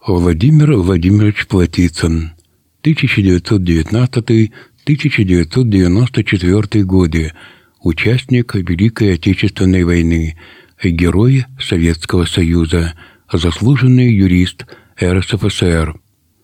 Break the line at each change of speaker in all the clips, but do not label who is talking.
Владимир Владимирович Платицын, 1919-1994 годы, участник Великой Отечественной войны, герой Советского Союза, заслуженный юрист РСФСР.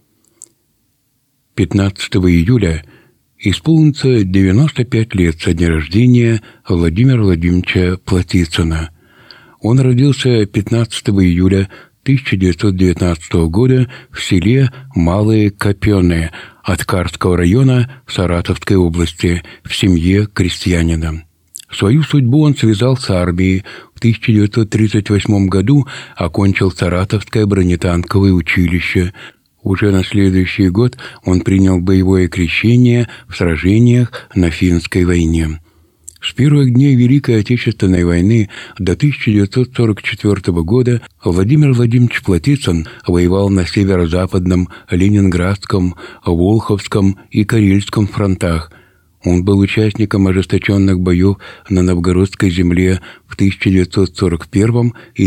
15 июля исполнится 95 лет со дня рождения Владимира Владимировича Платицына. Он родился 15 июля 1919 года в селе Малые Копёны Аткарского района Саратовской области в семье крестьянина. Свою судьбу он связал с армией. В 1938 году окончил Саратовское бронетанковое училище. Уже на следующий год он принял боевое крещение в сражениях на Финской войне. С первых дней Великой Отечественной войны до 1944 года Владимир Владимирович Платицын воевал на северо-западном, Ленинградском, Волховском и Карельском фронтах. Он был участником ожесточенных боев на Новгородской земле в 1941 и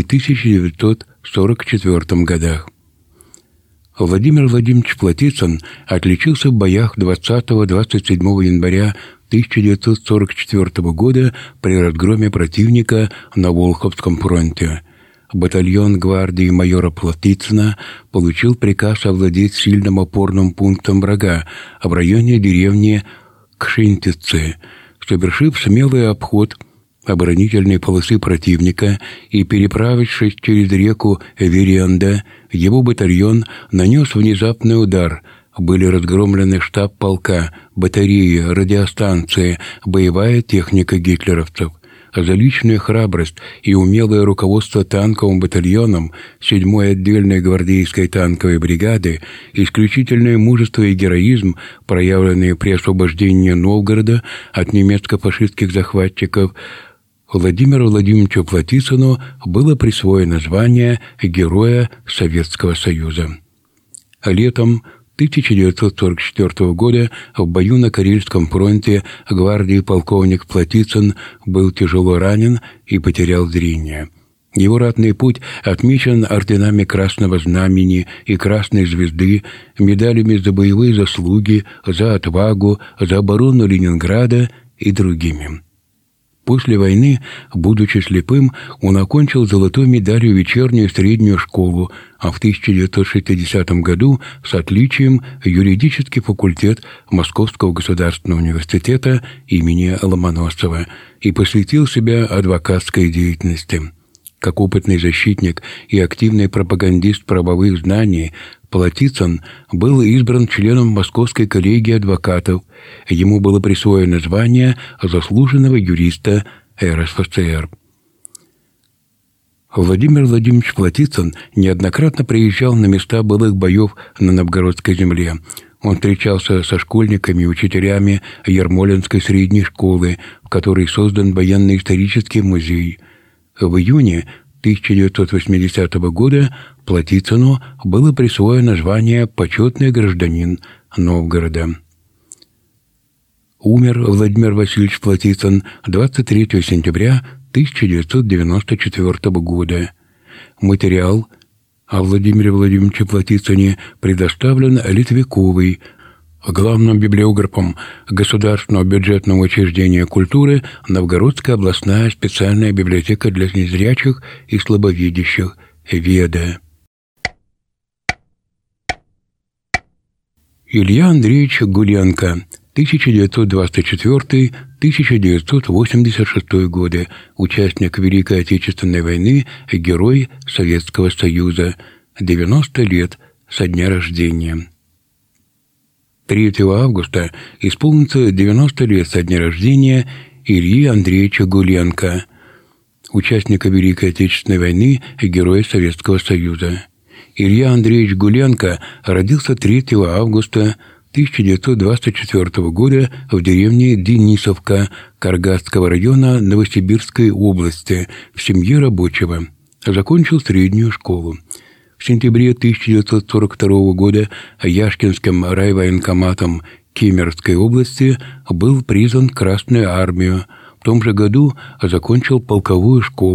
1944 годах. Владимир Владимирович Платицын отличился в боях 20-27 января 1944 года при разгроме противника на Волховском фронте. Батальон гвардии майора Платицына получил приказ овладеть сильным опорным пунктом врага в районе деревни Кшинтицы, совершив смелый обход оборонительной полосы противника и переправившись через реку Веренда, его батальон нанес внезапный удар. Были разгромлены штаб полка, батареи, радиостанции, боевая техника гитлеровцев. За личную храбрость и умелое руководство танковым батальоном 7-й отдельной гвардейской танковой бригады, исключительное мужество и героизм, проявленные при освобождении Новгорода от немецко-фашистских захватчиков, Владимиру Владимировичу Платицыну было присвоено звание Героя Советского Союза. Летом 1944 года в бою на Карельском фронте гвардии полковник Платицын был тяжело ранен и потерял зрение. Его ратный путь отмечен орденами Красного Знамени и Красной Звезды, медалями за боевые заслуги, за отвагу, за оборону Ленинграда и другими. После войны, будучи слепым, он окончил золотой медалью вечернюю среднюю школу, а в 1960 году с отличием юридический факультет Московского государственного университета имени Ломоносова и посвятил себя адвокатской деятельности. Как опытный защитник и активный пропагандист правовых знаний, Платицын был избран членом Московской коллегии адвокатов. Ему было присвоено звание заслуженного юриста РСФСР. Владимир Владимирович Платицын неоднократно приезжал на места былых боев на Новгородской земле. Он встречался со школьниками и учителями Ермолинской средней школы, в которой создан военно-исторический музей. В июне 1980 года Платицыну было присвоено звание «Почетный гражданин Новгорода». Умер Владимир Васильевич Платицын 23 сентября 1994 года. Материал о Владимире Владимировиче Платицыне предоставлен Литвяковой, главным библиографом Государственного бюджетного учреждения культуры Новгородская областная специальная библиотека для незрячих и слабовидящих «Веда». Илья Андреевич Гуленко, 1924-1986 годы, участник Великой Отечественной войны, герой Советского Союза, 90 лет со дня рождения. 3 августа исполнится 90 лет со дня рождения Ильи Андреевича Гуленко, участника Великой Отечественной войны, героя Советского Союза. Илья Андреевич Гуленко родился 3 августа 1924 года в деревне Денисовка Каргатского района Новосибирской области в семье рабочего. Закончил среднюю школу. В сентябре 1942 года Яшкинским райвоенкоматом Кемеровской области был призван в Красную армию. В том же году закончил полковую школу.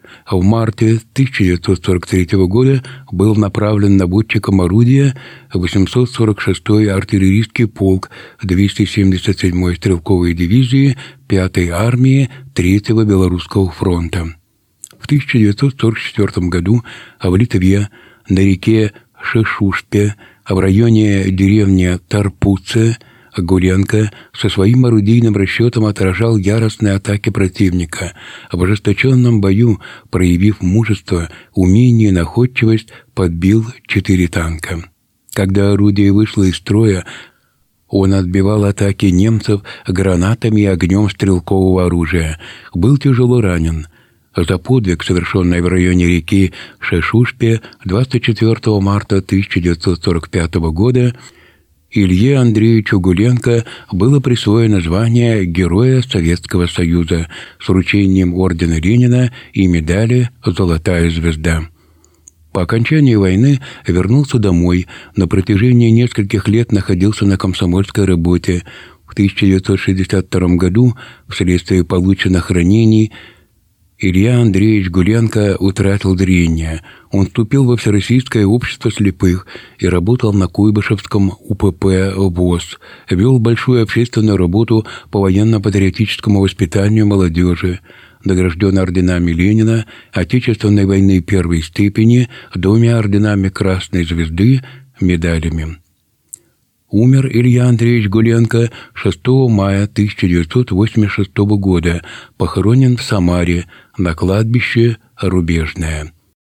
В марте 1943 года был направлен наводчиком орудия 846-й артиллерийский полк 277-й стрелковой дивизии 5-й армии 3-го Белорусского фронта. В 1944 году в Литве на реке Шешушпе в районе деревни Тарпуце Гуленко со своим орудийным расчетом отражал яростные атаки противника. В ожесточенном бою, проявив мужество, умение и находчивость, подбил 4 танка. Когда орудие вышло из строя, он отбивал атаки немцев гранатами и огнем стрелкового оружия. Был тяжело ранен. За подвиг, совершенный в районе реки Шешушпе 24 марта 1945 года, Илье Андреевичу Гуленко было присвоено звание Героя Советского Союза с вручением ордена Ленина и медали «Золотая звезда». По окончании войны вернулся домой, на протяжении нескольких лет находился на комсомольской работе. В 1962 году, вследствие полученных ранений, Илья Андреевич Гуленко утратил зрение. Он вступил во Всероссийское общество слепых и работал на Куйбышевском УПП ВОС. Вел большую общественную работу по военно-патриотическому воспитанию молодежи. Награжден орденами Ленина, Отечественной войны первой степени, 2 орденами Красной Звезды, медалями. Умер Илья Андреевич Гуленко 6 мая 1986 года, похоронен в Самаре на кладбище Рубежное.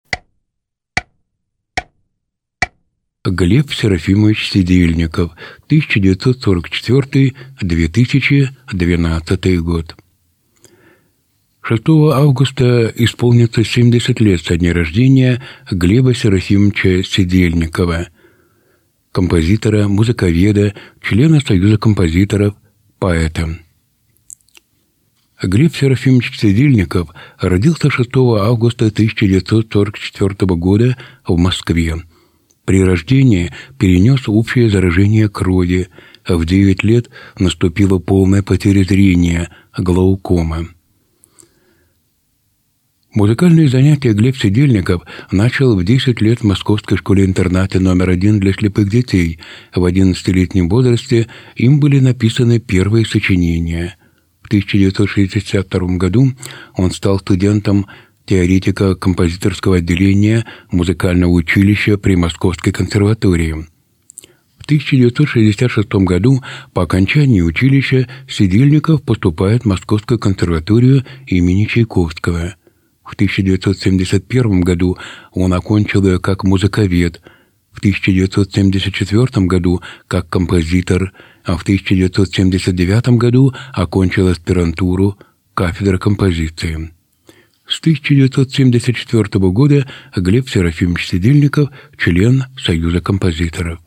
Глеб Серафимович Сидельников, 1944-2012 год. 6 августа исполнится 70 лет со дня рождения Глеба Серафимовича Сидельникова, композитора, музыковеда, члена Союза композиторов, поэта. Глеб Серафимович Сидельников родился 6 августа 1944 года в Москве. При рождении перенес общее заражение крови, а в 9 лет наступила полная потеря зрения, глаукома. Музыкальные занятия Глеб Сидельников начал в 10 лет в Московской школе-интернате номер 1 для слепых детей. В 11-летнем возрасте им были написаны первые сочинения. В 1962 году он стал студентом теоретика композиторского отделения музыкального училища при Московской консерватории. В 1966 году по окончании училища Сидельников поступает в Московскую консерваторию имени Чайковского. В 1971 году он окончил ее как музыковед, в 1974 году как композитор, а в 1979 году окончил аспирантуру кафедры композиции. С 1974 года Глеб Серафимович Сидельников – член Союза композиторов.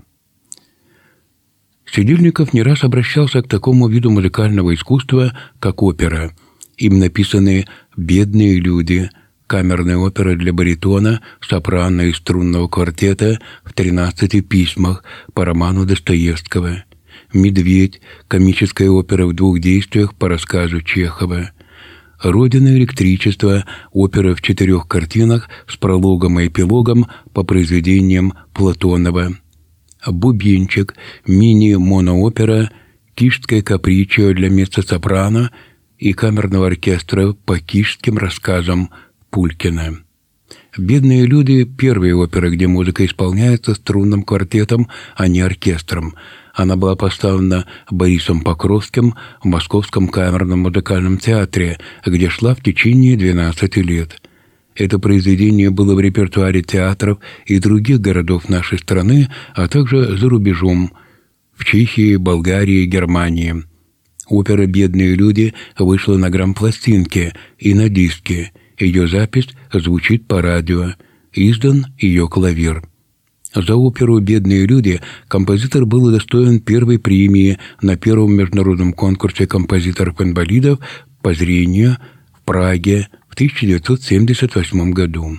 Сидельников не раз обращался к такому виду музыкального искусства, как опера. Им написаны «Бедные люди», камерная опера для баритона, сопрано и струнного квартета в 13 письмах по роману Достоевского, «Медведь», комическая опера в 2 действиях по рассказу Чехова, «Родина и электричество», опера в 4 картинах с прологом и эпилогом по произведениям Платонова, «Бубенчик», мини-моноопера, «Кишское каприччо» для меццо-сопрано и камерного оркестра по кишским рассказам Пулькина. «Бедные люди» — первая опера, где музыка исполняется струнным квартетом, а не оркестром. Она была поставлена Борисом Покровским в Московском камерном музыкальном театре, где шла в течение 12 лет. Это произведение было в репертуаре театров и других городов нашей страны, а также за рубежом, в Чехии, Болгарии, Германии. Опера «Бедные люди» вышла на грампластинке и на диске. Ее запись звучит по радио. Издан ее клавир. За оперу «Бедные люди» композитор был удостоен первой премии на первом международном конкурсе композиторов-инвалидов по зрению в Праге в 1978 году.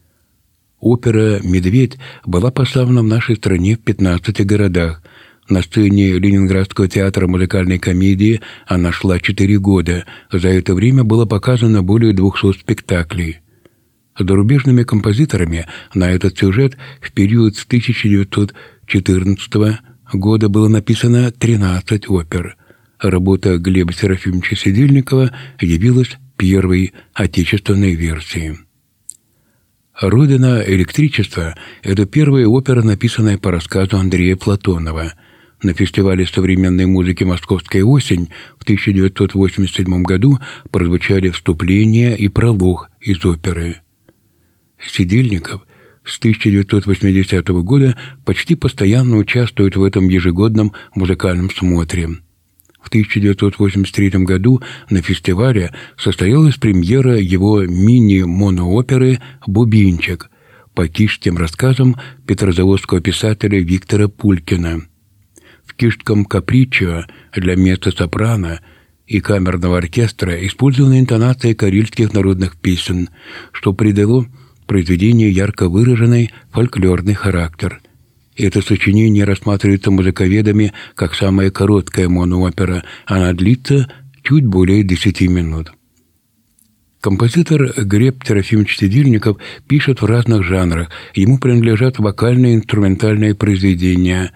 Опера «Медведь» была поставлена в нашей стране в 15 городах. На сцене Ленинградского театра музыкальной комедии она шла 4 года. За это время было показано более 200 спектаклей. Зарубежными композиторами на этот сюжет в период с 1914 года было написано 13 опер. Работа Глеба Серафимовича Седельникова явилась первой отечественной версией. «Родина электричества» — это первая опера, написанная по рассказу Андрея Платонова. На фестивале современной музыки «Московская осень» в 1987 году прозвучали вступление и пролог из оперы. Седельников с 1980 года почти постоянно участвует в этом ежегодном музыкальном смотре. В 1983 году на фестивале состоялась премьера его мини-монооперы «Бубенчик» по киштским рассказам петрозаводского писателя Виктора Пулькина. В киштском «Каприччо» для меццо-сопрано и камерного оркестра использованы интонации карельских народных песен, что придало произведению ярко выраженный фольклорный характер. Это сочинение рассматривается музыковедами как самая короткая моноопера, она длится чуть более 10 минут. Композитор Глеб Серафимович Седельников пишет в разных жанрах, ему принадлежат вокальные и инструментальные произведения.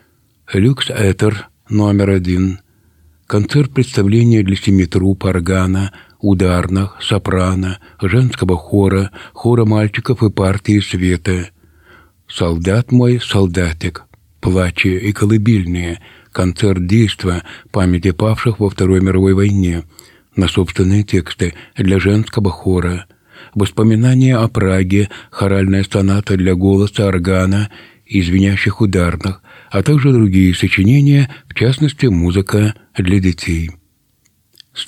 «Люкс-этер» номер 1, концерт-представление для 7 труб, органа, ударных, сопрано, женского хора, хора мальчиков и партии света. «Солдат мой, солдатик», «Плачи» и «Колыбельные», концерт действа памяти павших во Второй мировой войне, на собственные тексты для женского хора, воспоминания о Праге, хоральная соната для голоса, органа и звенящих ударных, а также другие сочинения, в частности, музыка для детей. С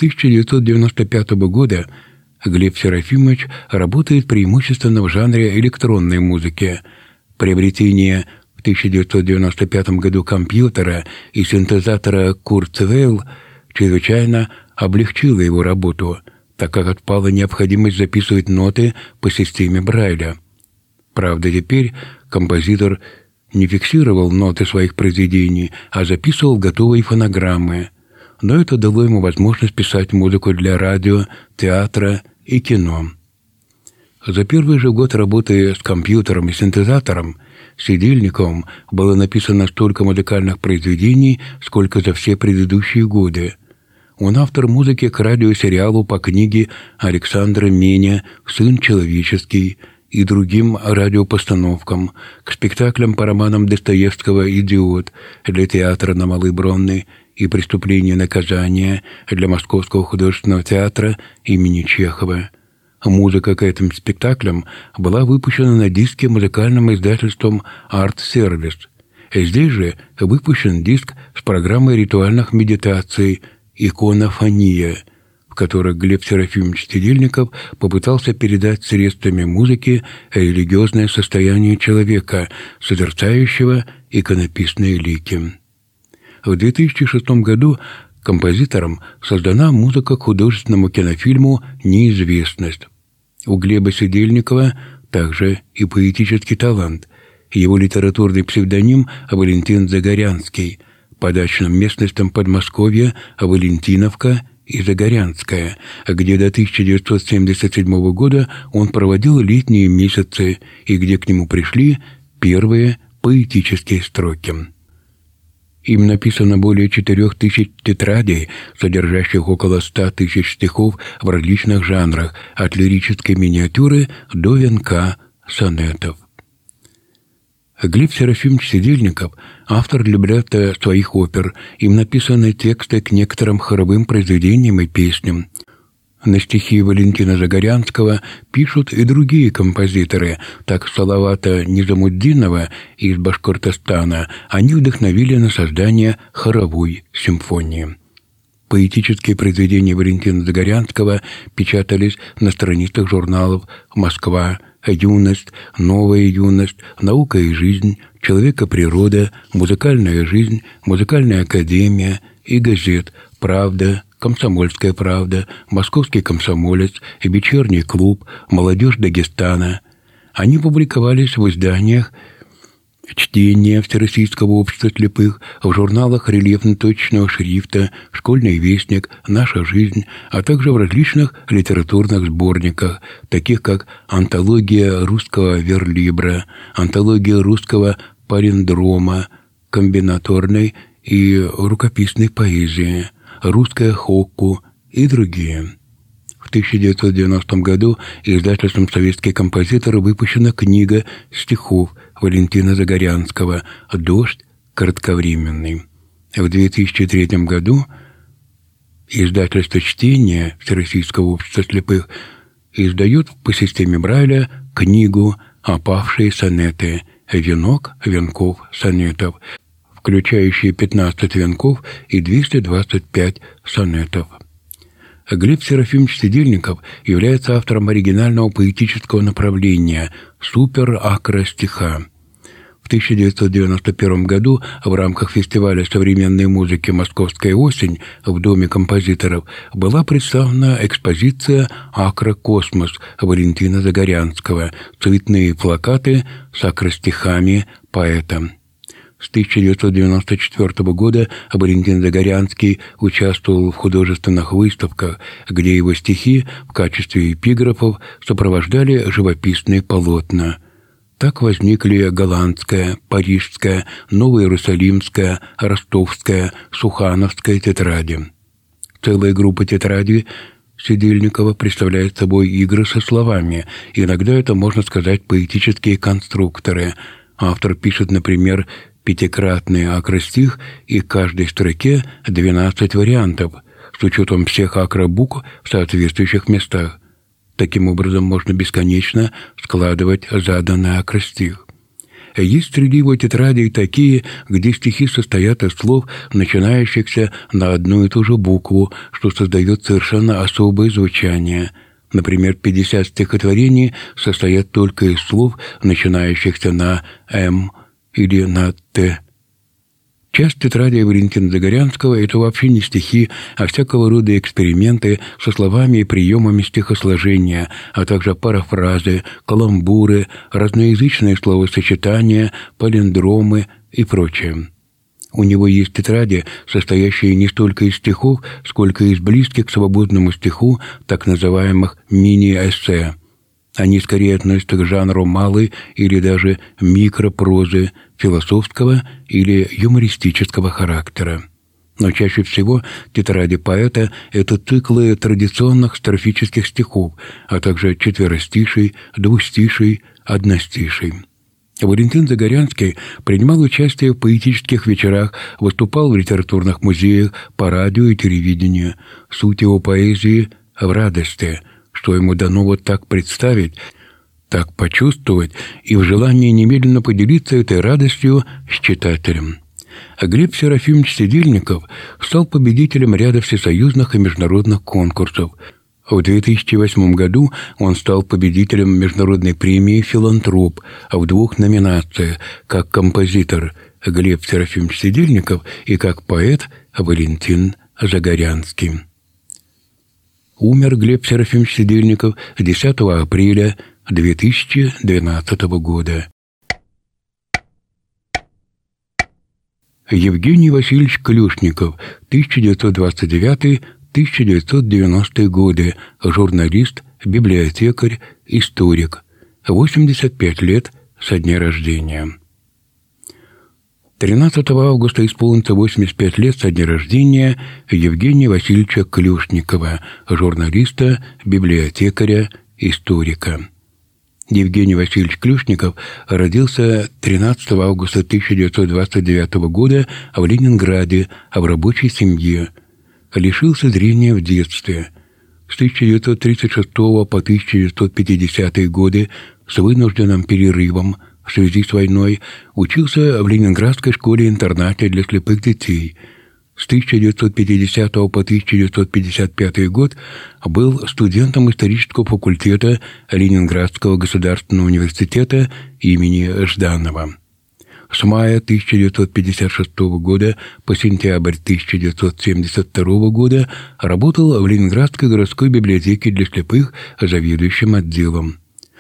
1995 года Глеб Серафимович работает преимущественно в жанре электронной музыки. Приобретение в 1995 году компьютера и синтезатора Kurzweil чрезвычайно облегчило его работу, так как отпала необходимость записывать ноты по системе Брайля. Правда, теперь композитор не фиксировал ноты своих произведений, а записывал готовые фонограммы. Но это дало ему возможность писать музыку для радио, театра и кино. За первый же год работы с компьютером и синтезатором Седельниковым было написано столько музыкальных произведений, сколько за все предыдущие годы. Он автор музыки к радиосериалу по книге Александра Меня «Сын человеческий» и другим радиопостановкам, к спектаклям по романам Достоевского «Идиот» для театра на Малой Бронной и «Преступление и наказание» для Московского художественного театра имени Чехова. Музыка к этим спектаклям была выпущена на диске музыкальным издательством Art Service. Здесь же выпущен диск с программой ритуальных медитаций «Иконофония», в которых Глеб Серафимович Седельников попытался передать средствами музыки религиозное состояние человека, созерцающего иконописные лики. В 2006 году композитором создана музыка к художественному кинофильму «Неизвестность». У Глеба Седельникова также и поэтический талант. Его литературный псевдоним Валентин Загорянский, по дачным местностям Подмосковья Валентиновка и Загорянская, где до 1977 года он проводил летние месяцы и где к нему пришли первые поэтические строки. Им написано более 4000 тетрадей, содержащих около 100 000 стихов в различных жанрах, от лирической миниатюры до венка сонетов. Глеб Серафимович Седельников – автор либретто своих опер, им написаны тексты к некоторым хоровым произведениям и песням. На стихи Валентина Загорянского пишут и другие композиторы, так Салавата Низамуддинова из Башкортостана они вдохновили на создание хоровой симфонии. Поэтические произведения Валентина Загорянского печатались на страницах журналов «Москва», «Юность», «Новая юность», «Наука и жизнь», «Человек и природа», «Музыкальная жизнь», «Музыкальная академия» и газет «Правда», «Комсомольская правда», «Московский комсомолец» и «Вечерний клуб», «Молодежь Дагестана». Они публиковались в изданиях чтение Всероссийского общества слепых, в журналах рельефно-точечного шрифта, «Школьный вестник», «Наша жизнь», а также в различных литературных сборниках, таких как «Антология русского верлибра», «Антология русского палиндрома», комбинаторной и рукописной поэзии, «Русская хокку» и другие. В 1990 году издательством «Советский композитор» выпущена книга стихов Валентина Загорянского «Дождь кратковременный». В 2003 году издательство «Чтение» Всероссийского общества слепых издает по системе Брайля книгу «Опавшие сонеты. Венок венков сонетов», включающие 15 венков и 225 сонетов. Глеб Серафимович Сидельников является автором оригинального поэтического направления «Супер-акростиха». В 1991 году в рамках фестиваля современной музыки «Московская осень» в Доме композиторов была представлена экспозиция «Акрокосмос» Валентина Загорянского, цветные плакаты с акростихами поэта. С 1994 года Валентин Загорянский участвовал в художественных выставках, где его стихи в качестве эпиграфов сопровождали живописные полотна. Так возникли голландская, парижская, новоиерусалимская, ростовская, сухановская тетради. Целая группа тетрадей Сидельникова представляет собой игры со словами. Иногда это, можно сказать, поэтические конструкторы. Автор пишет, например, пятикратный акростих и к каждой строке 12 вариантов, с учетом всех акробукв в соответствующих местах. Таким образом, можно бесконечно складывать заданный акростих. Есть среди его тетрадей такие, где стихи состоят из слов, начинающихся на одну и ту же букву, что создает совершенно особое звучание. Например, 50 стихотворений состоят только из слов, начинающихся на «М» или на «Т». Часть тетрадей Валентина Загорянского – это вообще не стихи, а всякого рода эксперименты со словами и приемами стихосложения, а также парафразы, каламбуры, разноязычные словосочетания, палиндромы и прочее. У него есть тетради, состоящие не столько из стихов, сколько из близких к свободному стиху так называемых мини-эссе. Они скорее относятся к жанру малой или даже микропрозы, философского или юмористического характера. Но чаще всего тетради поэта – это циклы традиционных строфических стихов, а также четверостиший, двустиший, одностиший. Валентин Загорянский принимал участие в поэтических вечерах, выступал в литературных музеях, по радио и телевидению. Суть его поэзии в радости, что ему дано вот так представить, так почувствовать и в желании немедленно поделиться этой радостью с читателем. А Глеб Серафимович Сидельников стал победителем ряда всесоюзных и международных конкурсов. В 2008 году он стал победителем международной премии «Филантроп» в 2 номинациях, как композитор Глеб Серафимович Сидельников и как поэт Валентин Загорянский. Умер Глеб Серафимович Сидельников 10 апреля 2012 года. Евгений Васильевич Клюшников, 1929-1990 годы, журналист, библиотекарь, историк, 85 лет со дня рождения. 13 августа исполнится 85 лет со дня рождения Евгения Васильевича Клюшникова, журналиста, библиотекаря, историка. Евгений Васильевич Клюшников родился 13 августа 1929 года в Ленинграде, в рабочей семье. Лишился зрения в детстве. С 1936 по 1950 годы с вынужденным перерывом в связи с войной учился в Ленинградской школе-интернате для слепых детей. С 1950 по 1955 год был студентом исторического факультета Ленинградского государственного университета имени Жданова. С мая 1956 года по сентябрь 1972 года работал в Ленинградской городской библиотеке для слепых заведующим отделом.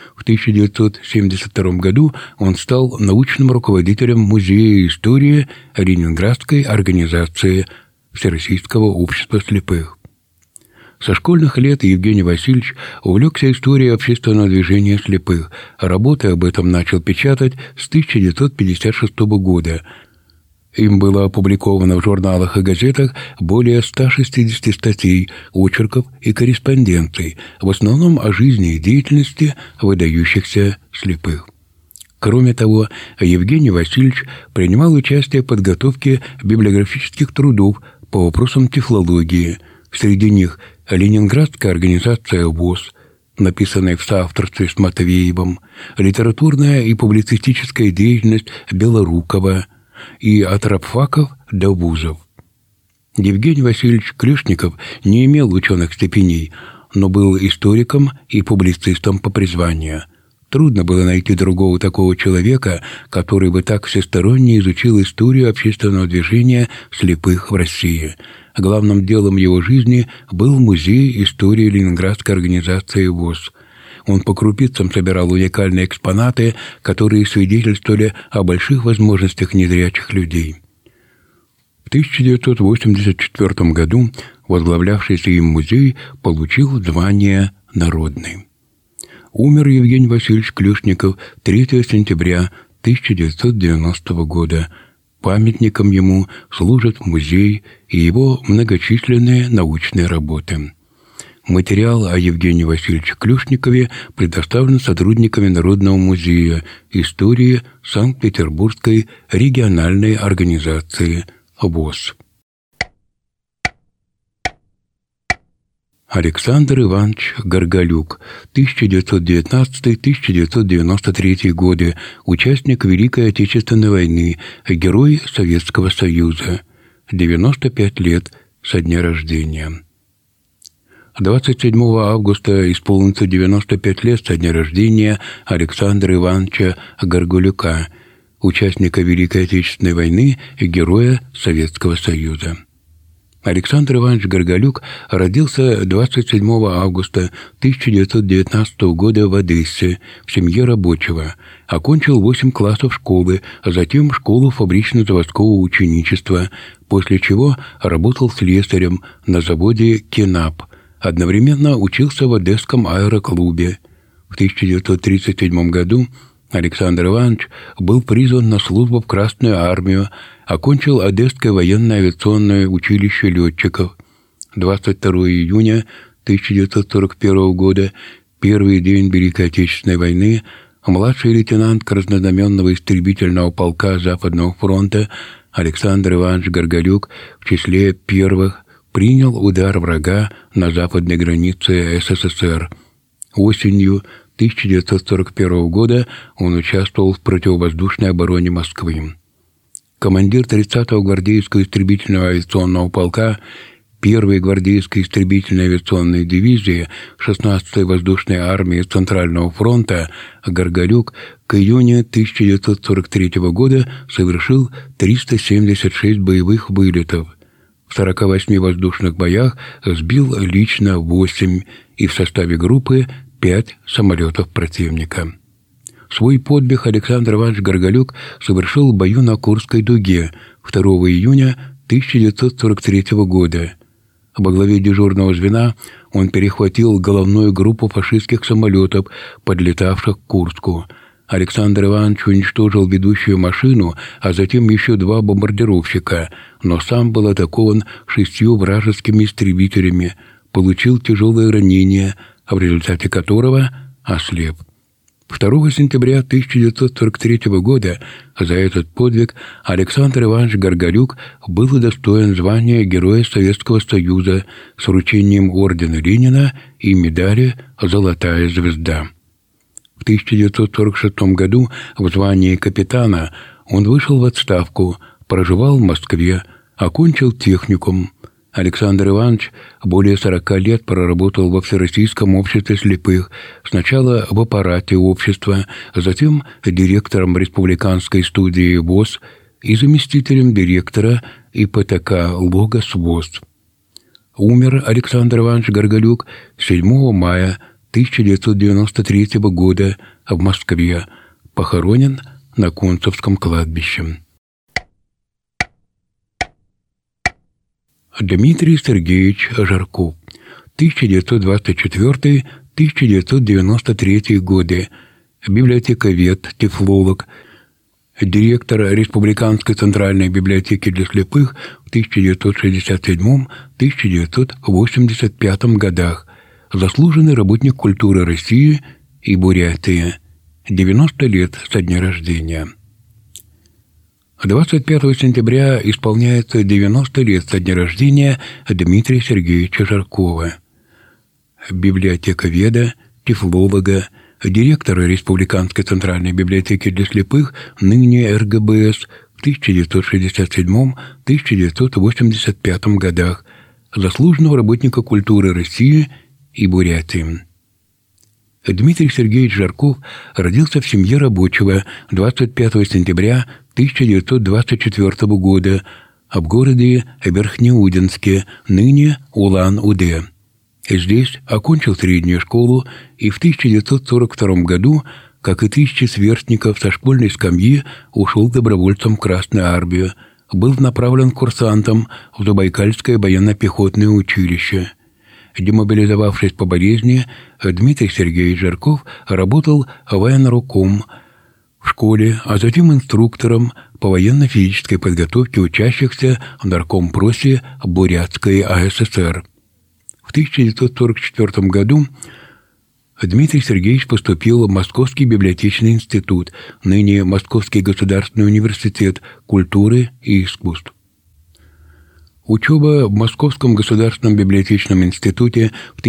В 1972 году он стал научным руководителем Музея истории Ленинградской организации Всероссийского общества слепых. Со школьных лет Евгений Васильевич увлекся историей общественного движения слепых. Работы об этом начал печатать с 1956 года. Им было опубликовано в журналах и газетах более 160 статей, очерков и корреспонденций, в основном о жизни и деятельности выдающихся слепых. Кроме того, Евгений Васильевич принимал участие в подготовке библиографических трудов по вопросам тифлологии. Среди них Ленинградская организация ВОС, написанная в соавторстве с Матвеевым, литературная и публицистическая деятельность Белорукова и от рабфаков до вузов. Евгений Васильевич Клюшников не имел ученых степеней, но был историком и публицистом по призванию. Трудно было найти другого такого человека, который бы так всесторонне изучил историю общественного движения слепых в России. Главным делом его жизни был музей истории Ленинградской организации ВОС. Он по крупицам собирал уникальные экспонаты, которые свидетельствовали о больших возможностях незрячих людей. В 1984 году возглавлявшийся им музей получил звание «Народный». Умер Евгений Васильевич Клюшников 3 сентября 1990 года. Памятником ему служат музей и его многочисленные научные работы. Материал о Евгении Васильевиче Клюшникове предоставлен сотрудниками Народного музея истории Санкт-Петербургской региональной организации ВОС. Александр Иванович Горголюк, 1919-1993 годы, участник Великой Отечественной войны, герой Советского Союза, 95 лет со дня рождения. 27 августа исполнится 95 лет со дня рождения Александра Ивановича Горголюка, участника Великой Отечественной войны и героя Советского Союза. Александр Иванович Горголюк родился 27 августа 1919 года в Одессе в семье рабочего. Окончил 8 классов школы, а затем школу фабрично-заводского ученичества, после чего работал слесарем на заводе «Кенап». Одновременно учился в Одесском аэроклубе. В 1937 году Александр Иванович был призван на службу в Красную армию, окончил Одесское военно-авиационное училище летчиков. 22 июня 1941 года, первый день Великой Отечественной войны, младший лейтенант краснознаменного истребительного полка Западного фронта Александр Иванович Горголюк в числе первых принял удар врага на западной границе СССР. Осенью 1941 года он участвовал в противовоздушной обороне Москвы. Командир 30-го гвардейского истребительного авиационного полка 1-й гвардейской истребительной авиационной дивизии 16-й воздушной армии Центрального фронта Горголюк к июню 1943 года совершил 376 боевых вылетов. В 48 воздушных боях сбил лично 8 и в составе группы 5 самолетов противника. Свой подвиг Александр Иванович Горголюк совершил в бою на Курской дуге 2 июня 1943 года. Во главе дежурного звена он перехватил головную группу фашистских самолетов, подлетавших к Курску. Александр Иванович уничтожил ведущую машину, а затем еще 2 бомбардировщика, но сам был атакован 6 вражескими истребителями, получил тяжелые ранения, в результате которого ослеп. 2 сентября 1943 года за этот подвиг Александр Иванович Горголюк был удостоен звания Героя Советского Союза с вручением ордена Ленина и медали «Золотая звезда». В 1946 году в звании капитана он вышел в отставку, проживал в Москве, окончил техникум. Александр Иванович более 40 лет проработал во Всероссийском обществе слепых, сначала в аппарате общества, затем директором республиканской студии ВОС и заместителем директора ИПТК «Логос ВОС». Умер Александр Иванович Горголюк 7 мая 1993 года в Москве, похоронен на Кунцевском кладбище. Дмитрий Сергеевич Жарков, 1924-1993 годы, библиотековед, тифлолог, директор Республиканской центральной библиотеки для слепых в 1967-1985 годах, заслуженный работник культуры России и Бурятии, 90 лет со дня рождения. 25 сентября исполняется 90 лет со дня рождения Дмитрия Сергеевича Жаркова, библиотековеда, тифлолога, директора Республиканской центральной библиотеки для слепых, ныне РГБС, в 1967-1985 годах, заслуженного работника культуры России и Бурятии. Дмитрий Сергеевич Жарков родился в семье рабочего 25 сентября 1924 года в городе Верхнеудинске, ныне Улан-Удэ. Здесь окончил среднюю школу и в 1942 году, как и тысячи сверстников со школьной скамьи, ушел добровольцем в Красную армию, был направлен курсантом в Забайкальское военно-пехотное училище. Демобилизовавшись по болезни, Дмитрий Сергеевич Жарков работал военруком в школе, а затем инструктором по военно-физической подготовке учащихся в Наркомпросе Бурятской АССР. В 1944 году Дмитрий Сергеевич поступил в Московский библиотечный институт, ныне Московский государственный университет культуры и искусств. Учеба в Московском государственном библиотечном институте в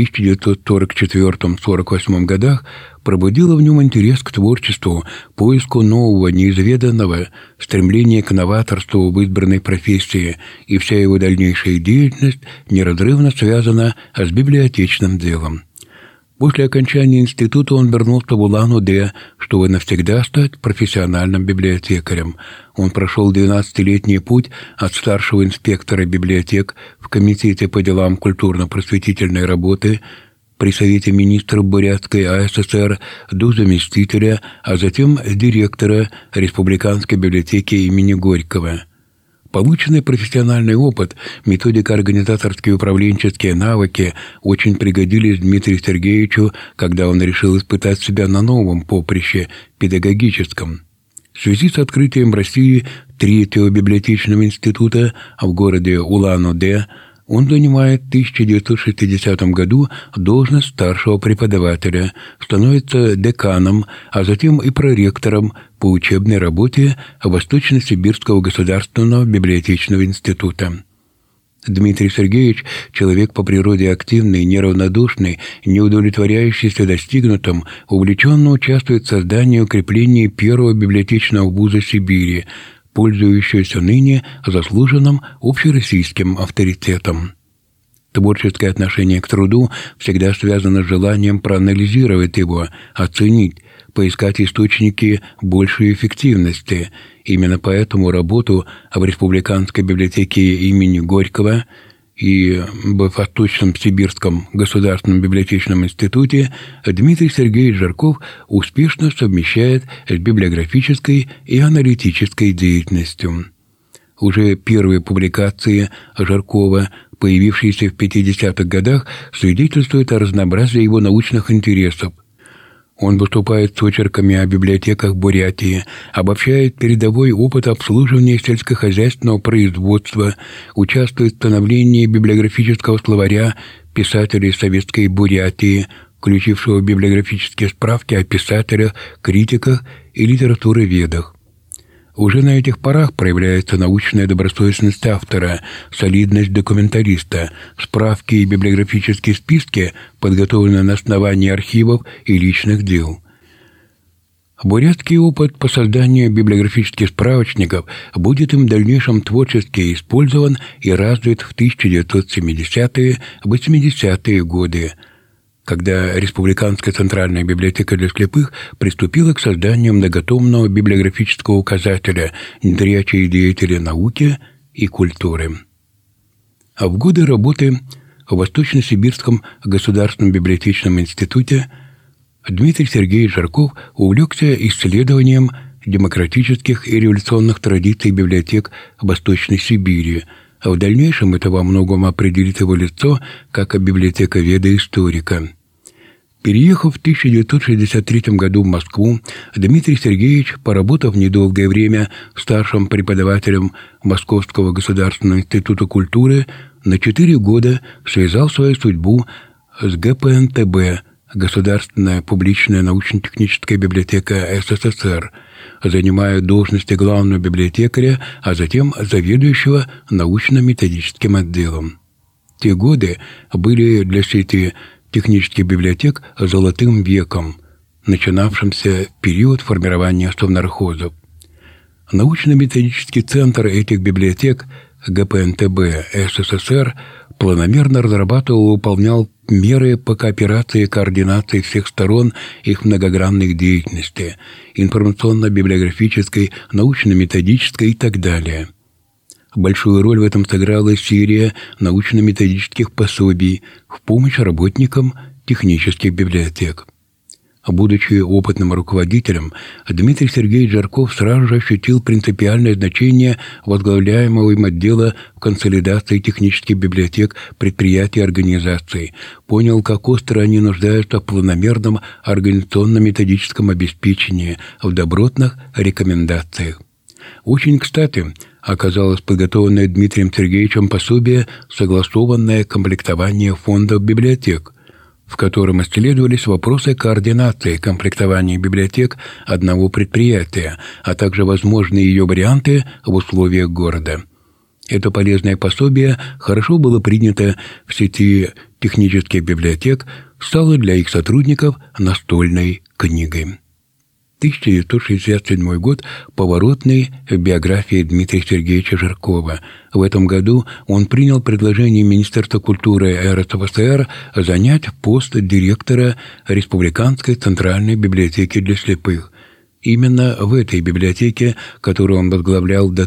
1944-48 годах пробудила в нем интерес к творчеству, поиску нового, неизведанного, стремление к новаторству в избранной профессии, и вся его дальнейшая деятельность неразрывно связана с библиотечным делом. После окончания института он вернулся в Улан-Удэ, чтобы навсегда стать профессиональным библиотекарем. Он прошел 12-летний путь от старшего инспектора библиотек в Комитете по делам культурно-просветительной работы при Совете министров Бурятской АССР до заместителя, а затем директора Республиканской библиотеки имени Горького. Полученный профессиональный опыт, методика организаторские и управленческие навыки очень пригодились Дмитрию Сергеевичу, когда он решил испытать себя на новом поприще педагогическом. В связи с открытием в России третьего библиотечного института в городе Улан-Удэ он занимает в 1960 году должность старшего преподавателя, становится деканом, а затем и проректором по учебной работе Восточно-Сибирского государственного библиотечного института. Дмитрий Сергеевич – человек по природе активный, неравнодушный, не удовлетворяющийся достигнутым, увлеченно участвует в создании и укреплении первого библиотечного вуза Сибири, пользующегося ныне заслуженным общероссийским авторитетом. Творческое отношение к труду всегда связано с желанием проанализировать его, оценить, поискать источники большей эффективности. Именно поэтому работу в Республиканской библиотеке имени Горького и в Восточном Сибирском государственном библиотечном институте Дмитрий Сергеевич Жарков успешно совмещает с библиографической и аналитической деятельностью. Уже первые публикации Жаркова, появившиеся в 50-х годах, свидетельствуют о разнообразии его научных интересов. Он выступает с очерками о библиотеках Бурятии, обобщает передовой опыт обслуживания сельскохозяйственного производства, участвует в становлении библиографического словаря писателей советской Бурятии, включившего библиографические справки о писателях, критиках и литературоведах. Уже на этих порах проявляется научная добросовестность автора, солидность документалиста, справки и библиографические списки, подготовленные на основании архивов и личных дел. Бурятский опыт по созданию библиографических справочников будет им в дальнейшем творчески использован и развит в 1970-80-е годы, когда Республиканская центральная библиотека для слепых приступила к созданию многотомного библиографического указателя «Незрячие деятели науки и культуры». А в годы работы в Восточно-Сибирском государственном библиотечном институте Дмитрий Сергеевич Жарков увлекся исследованием демократических и революционных традиций библиотек Восточной Сибири, а в дальнейшем это во многом определит его лицо как библиотековеда-историка. Переехав в 1963 году в Москву, Дмитрий Сергеевич, поработав недолгое время старшим преподавателем Московского государственного института культуры, на 4 года связал свою судьбу с ГПНТБ, Государственная публичная научно-техническая библиотека СССР, занимая должности главного библиотекаря, а затем заведующего научно-методическим отделом. Те годы были для сети технических библиотек золотым веком, начинавшимся в период формирования совнархозов. Научно-методический центр этих библиотек ГПНТБ СССР планомерно разрабатывал и выполнял меры по кооперации и координации всех сторон их многогранных деятельности – информационно-библиографической, научно-методической и так далее. Большую роль в этом сыграла серия научно-методических пособий в помощь работникам технических библиотек. Будучи опытным руководителем, Дмитрий Сергеевич Жарков сразу же ощутил принципиальное значение возглавляемого им отдела в консолидации технических библиотек, предприятий и организаций, понял, как остро они нуждаются в планомерном организационно-методическом обеспечении, в добротных рекомендациях. Очень кстати оказалось подготовленное Дмитрием Сергеевичем пособие «Согласованное комплектование фондов библиотек», в котором исследовались вопросы координации комплектования библиотек одного предприятия, а также возможные ее варианты в условиях города. Это полезное пособие хорошо было принято в сети технических библиотек, стало для их сотрудников настольной книгой. 1967 год – поворотный в биографии Дмитрия Сергеевича Жаркова. В этом году он принял предложение Министерства культуры РСФСР занять пост директора Республиканской центральной библиотеки для слепых. Именно в этой библиотеке, которую он возглавлял до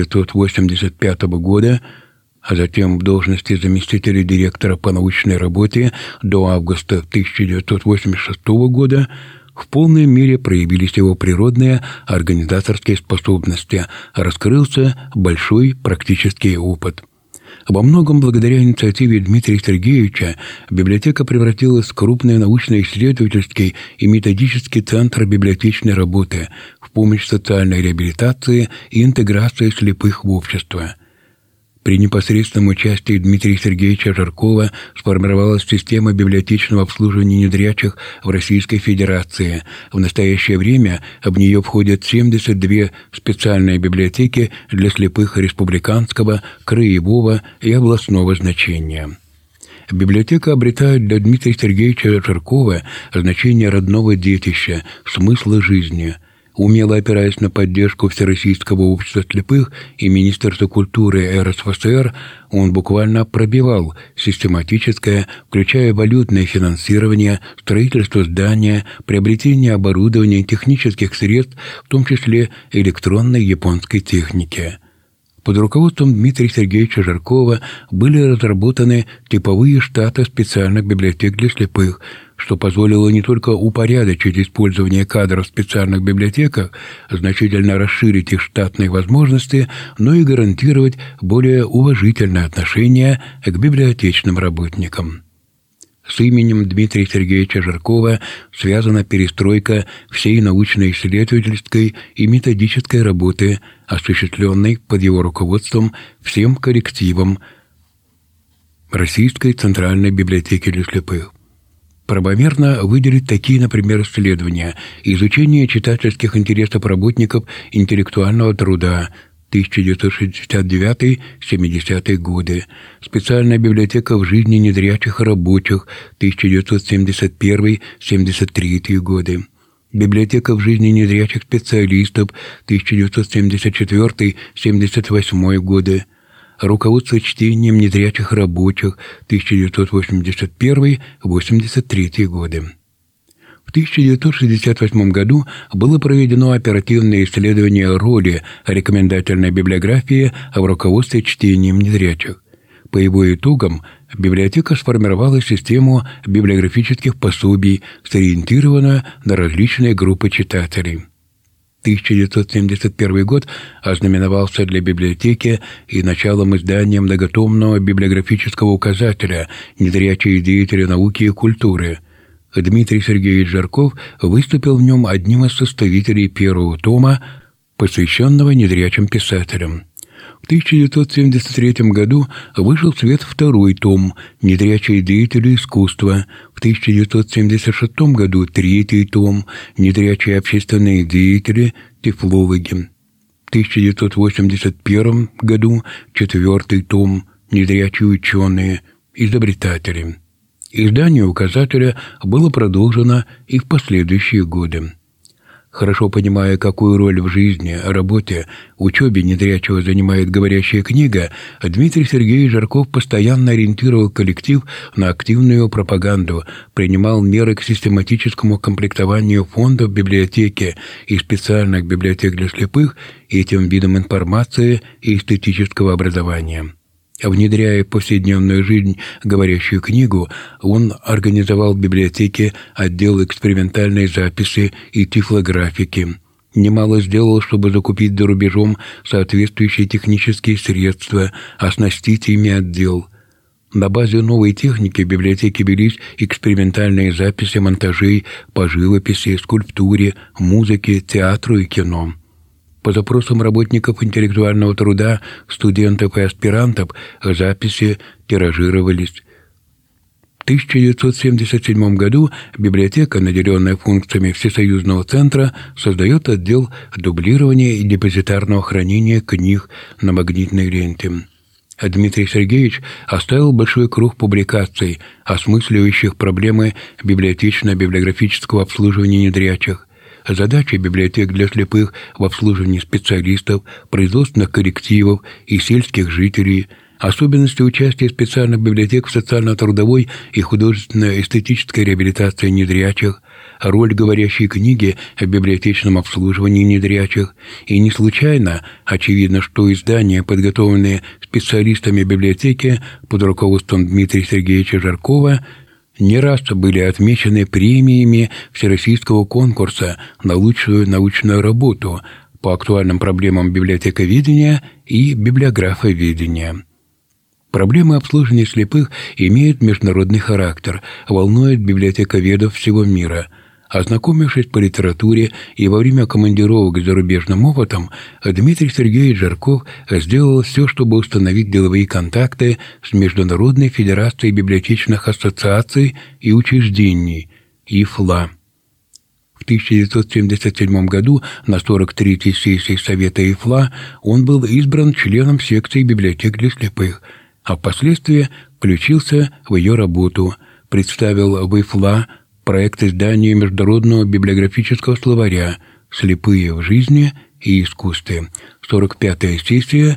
1985 года, а затем в должности заместителя директора по научной работе до августа 1986 года, в полной мере проявились его природные организаторские способности, раскрылся большой практический опыт. Во многом благодаря инициативе Дмитрия Сергеевича библиотека превратилась в крупный научно-исследовательский и методический центр библиотечной работы в помощь социальной реабилитации и интеграции слепых в общество. При непосредственном участии Дмитрия Сергеевича Жаркова сформировалась система библиотечного обслуживания незрячих в Российской Федерации. В настоящее время в нее входят 72 специальные библиотеки для слепых республиканского, краевого и областного значения. Библиотека обретает для Дмитрия Сергеевича Жаркова значение родного детища, смысла жизни. Умело опираясь на поддержку Всероссийского общества слепых и Министерства культуры РСФСР, он буквально пробивал систематическое, включая валютное финансирование, строительство здания, приобретение оборудования и технических средств, в том числе электронной японской техники. Под руководством Дмитрия Сергеевича Жаркова были разработаны типовые штаты специальных библиотек для слепых, что позволило не только упорядочить использование кадров в специальных библиотеках, значительно расширить их штатные возможности, но и гарантировать более уважительное отношение к библиотечным работникам. С именем Дмитрия Сергеевича Жаркова связана перестройка всей научно-исследовательской и методической работы, осуществленной под его руководством всем коллективом Российской Центральной библиотеки для слепых. Правомерно выделить такие, например, исследования: изучение читательских интересов работников интеллектуального труда, 1969-70 годы, специальная библиотека в жизни незрячих рабочих, 1971-73 годы, библиотека в жизни незрячих специалистов, 1974-78 годы, руководство чтением незрячих рабочих, 1981-83 годы. В 1968 году было проведено оперативное исследование роли рекомендательной библиографии в руководстве чтением незрячих. По его итогам библиотека сформировала систему библиографических пособий, сориентированную на различные группы читателей. 1971 год ознаменовался для библиотеки и началом издания многотомного библиографического указателя «Незрячие деятели науки и культуры». Дмитрий Сергеевич Жарков выступил в нем одним из составителей первого тома, посвященного незрячим писателям. В 1973 году вышел в свет второй том «Незрячие деятели искусства», в 1976 году третий том «Незрячие общественные деятели, тифлологи», в 1981 году четвертый том «Незрячие ученые, изобретатели». Издание указателя было продолжено и в последующие годы. Хорошо понимая, какую роль в жизни, работе, учебе незрячего занимает говорящая книга, Дмитрий Сергеевич Жарков постоянно ориентировал коллектив на активную пропаганду, принимал меры к систематическому комплектованию фондов библиотеки и специальных библиотек для слепых этим видом информации и эстетического образования. Внедряя в повседневную жизнь говорящую книгу, он организовал в библиотеке отдел экспериментальной записи и тифлографики. Немало сделал, чтобы закупить за рубежом соответствующие технические средства, оснастить ими отдел. На базе новой техники в библиотеке велись экспериментальные записи монтажей по живописи, скульптуре, музыке, театру и кино. По запросам работников интеллектуального труда, студентов и аспирантов записи тиражировались. В 1977 году библиотека, наделенная функциями Всесоюзного центра, создает отдел дублирования и депозитарного хранения книг на магнитной ленте. Дмитрий Сергеевич оставил большой круг публикаций, осмысливающих проблемы библиотечно-библиографического обслуживания незрячих. Задачи библиотек для слепых в обслуживании специалистов, производственных коллективов и сельских жителей, особенности участия специальных библиотек в социально-трудовой и художественно-эстетической реабилитации незрячих, роль говорящей книги в библиотечном обслуживании незрячих. И не случайно, очевидно, что издания, подготовленные специалистами библиотеки под руководством Дмитрия Сергеевича Жаркова, не раз были отмечены премиями Всероссийского конкурса на лучшую научную работу по актуальным проблемам библиотековедения и библиографоведения. Проблемы обслуживания слепых имеют международный характер, волнуют библиотековедов всего мира. Ознакомившись по литературе и во время командировок с зарубежным опытом, Дмитрий Сергеевич Жарков сделал все, чтобы установить деловые контакты с Международной федерацией библиотечных ассоциаций и учреждений ИФЛА. В 1977 году на 43-й сессии Совета ИФЛА он был избран членом секции библиотек для слепых, а впоследствии включился в ее работу, представил в ИФЛА проект издания Международного библиографического словаря «Слепые в жизни и искусстве», 45-я сессия,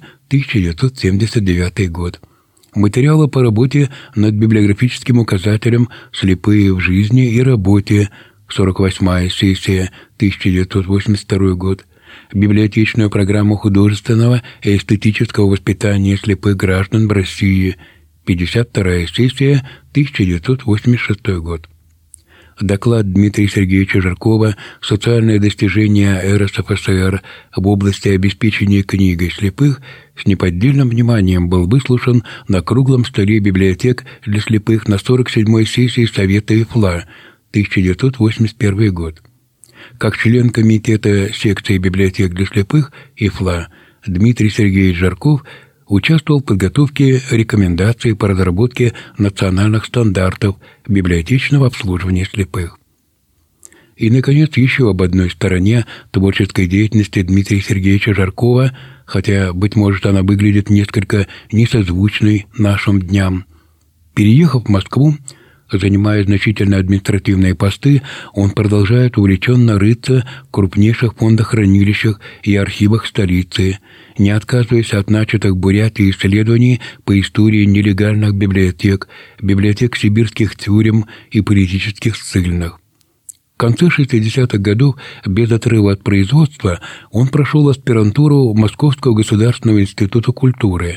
1979 год. Материалы по работе над библиографическим указателем «Слепые в жизни и работе», 48-я сессия, 1982 год. Библиотечную программу художественного и эстетического воспитания слепых граждан в России, 52-я сессия, 1986 год. Доклад Дмитрия Сергеевича Жаркова «Социальные достижения РСФСР в области обеспечения книгой слепых» с неподдельным вниманием был выслушан на круглом столе библиотек для слепых на 47-й сессии Совета ИФЛА, 1981 год. Как член комитета секции библиотек для слепых ИФЛА, Дмитрий Сергеевич Жарков участвовал в подготовке рекомендаций по разработке национальных стандартов библиотечного обслуживания слепых. И, наконец, еще об одной стороне творческой деятельности Дмитрия Сергеевича Жаркова, хотя, быть может, она выглядит несколько несозвучной нашим дням. Переехав в Москву, занимая значительные административные посты, он продолжает увлеченно рыться в крупнейших фондохранилищах и архивах столицы, не отказываясь от начатых в Бурятии исследований по истории нелегальных библиотек, библиотек сибирских тюрем и политических ссыльных. В конце 60-х годов, без отрыва от производства, он прошел аспирантуру Московского государственного института культуры.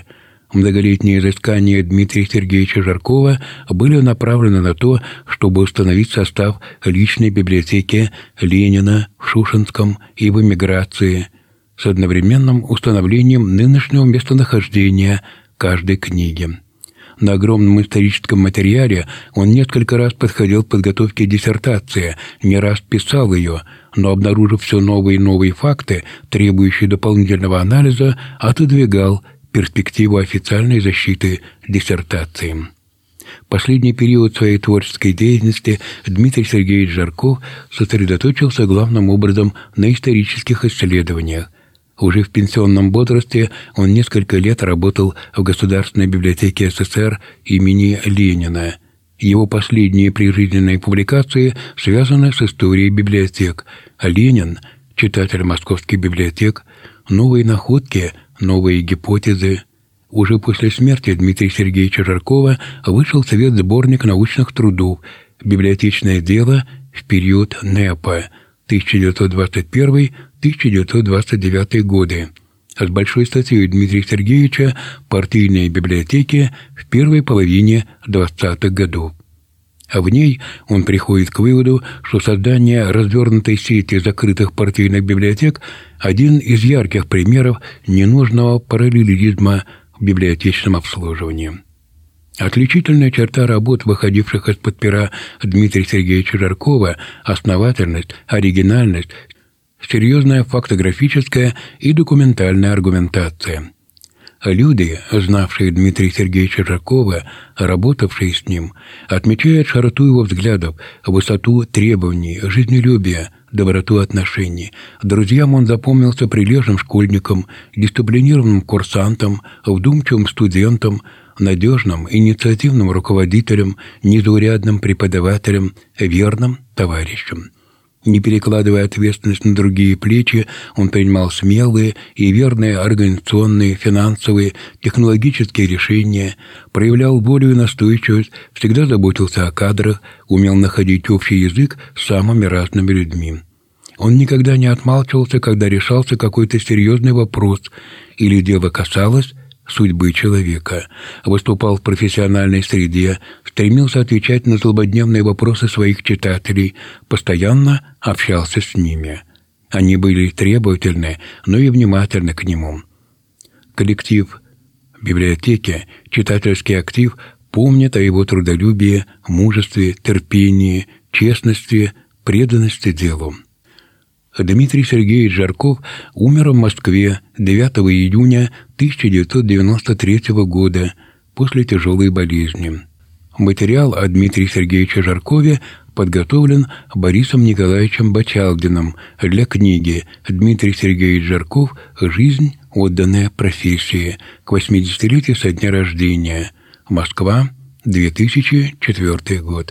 Многолетние изыскания Дмитрия Сергеевича Жаркова были направлены на то, чтобы установить состав личной библиотеки Ленина в Шушенском и в эмиграции с одновременным установлением нынешнего местонахождения каждой книги. На огромном историческом материале он несколько раз подходил к подготовке диссертации, не раз писал ее, но, обнаружив все новые и новые факты, требующие дополнительного анализа, отодвигал перспективу официальной защиты диссертации. Последний период своей творческой деятельности Дмитрий Сергеевич Жарков сосредоточился главным образом на исторических исследованиях. Уже в пенсионном возрасте он несколько лет работал в Государственной библиотеке СССР имени Ленина. Его последние прижизненные публикации связаны с историей библиотек, а Ленин, читатель московских библиотек, новые находки, новые гипотезы. Уже после смерти Дмитрия Сергеевича Жаркова вышел в свет сборник научных трудов «Библиотечное дело в период НЭПа» 1921-1929 годы, а с большой статьей Дмитрия Сергеевича «Партийные библиотеки в первой половине 20-х годов». А в ней он приходит к выводу, что создание развернутой сети закрытых партийных библиотек – один из ярких примеров ненужного параллелизма в библиотечном обслуживании. Отличительная черта работ, выходивших из-под пера Дмитрия Сергеевича Жаркова – основательность, оригинальность, серьезная фактографическая и документальная аргументация. Люди, знавшие Дмитрия Сергеевича Жаркова, работавшие с ним, отмечают широту его взглядов, высоту требований, жизнелюбие, доброту отношений. Друзьям он запомнился прилежным школьником, дисциплинированным курсантом, вдумчивым студентом, надежным, инициативным руководителем, незаурядным преподавателем, верным товарищем. Не перекладывая ответственность на другие плечи, он принимал смелые и верные организационные, финансовые, технологические решения, проявлял волю и настойчивость, всегда заботился о кадрах, умел находить общий язык с самыми разными людьми. Он никогда не отмалчивался, когда решался какой-то серьезный вопрос или дело касалось судьбы человека, выступал в профессиональной среде, стремился отвечать на злободневные вопросы своих читателей, постоянно общался с ними. Они были требовательны, но и внимательны к нему. Коллектив библиотеки, читательский актив помнит о его трудолюбии, мужестве, терпении, честности, преданности делу. Дмитрий Сергеевич Жарков умер в Москве 9 июня 1993 года после тяжелой болезни. Материал о Дмитрии Сергеевиче Жаркове подготовлен Борисом Николаевичем Бачалдиным для книги «Дмитрий Сергеевич Жарков. Жизнь, отданная профессии» к 80-летию со дня рождения. Москва, 2004 год.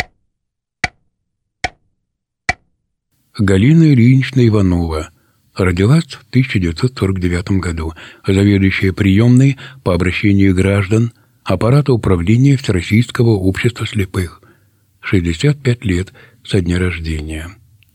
Галина Ильинична Иванова родилась в 1949 году, заведующая приемной по обращению граждан аппарата управления Всероссийского общества слепых, 65 лет со дня рождения.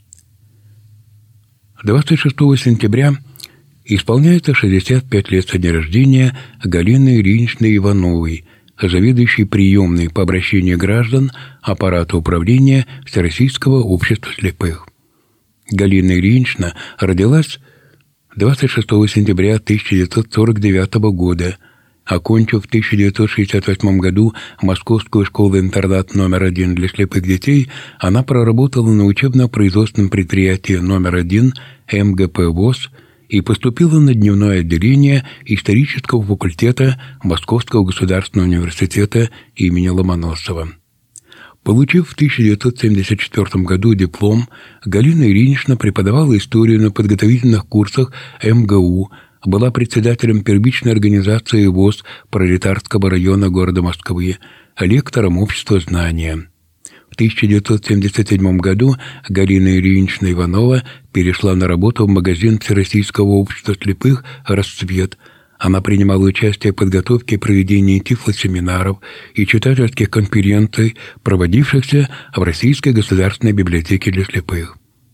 26 сентября исполняется 65 лет со дня рождения Галины Ильиничны Ивановой, заведующей приемной по обращению граждан аппарата управления Всероссийского общества слепых. Галина Ильинична родилась 26 сентября 1949 года. Окончив в 1968 году Московскую школу-интернат номер 1 для слепых детей, она проработала на учебно-производственном предприятии номер 1 МГП ВОС и поступила на дневное отделение исторического факультета Московского государственного университета имени Ломоносова. Получив в 1974 году диплом, Галина Ильинична преподавала историю на подготовительных курсах МГУ, была председателем первичной организации ВОС Пролетарского района города Москвы, лектором общества знания. В 1977 году Галина Ильинична Иванова перешла на работу в магазин Всероссийского общества слепых «Расцвет». Она принимала участие в подготовке и проведении тифлосеминаров и читательских конференций, проводившихся в Российской государственной библиотеке для слепых.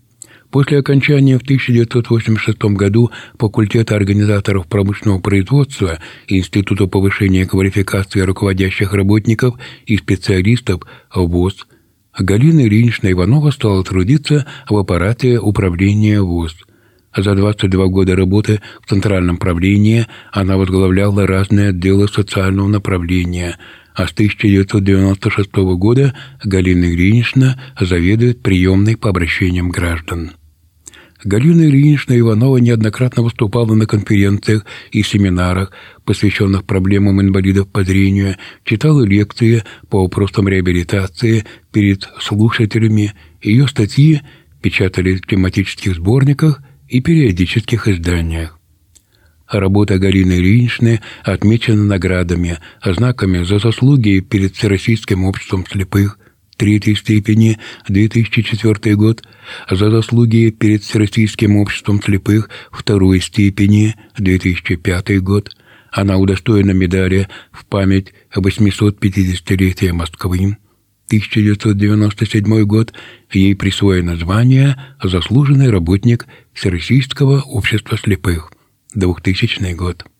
После окончания в 1986 году факультета организаторов промышленного производства Института повышения квалификации руководящих работников и специалистов ВОЗ Галина Ильинична Иванова стала трудиться в аппарате управления ВОЗ. За 22 года работы в Центральном правлении она возглавляла разные отделы социального направления, а с 1996 года Галина Ильинична заведует приемной по обращениям граждан. Галина Ильинична Иванова неоднократно выступала на конференциях и семинарах, посвященных проблемам инвалидов по зрению, читала лекции по вопросам реабилитации перед слушателями. Ее статьи печатались в тематических сборниках и периодических изданиях. Работа Галины Ильиничны отмечена наградами, знаками за заслуги перед Всероссийским обществом слепых 3-й степени, 2004 год, за заслуги перед Всероссийским обществом слепых 2-й степени, 2005 год. Она удостоена медали в память 850-летия Москвы, 1997 год. Ей присвоено звание «Заслуженный работник Всероссийского общества слепых», 2000 год.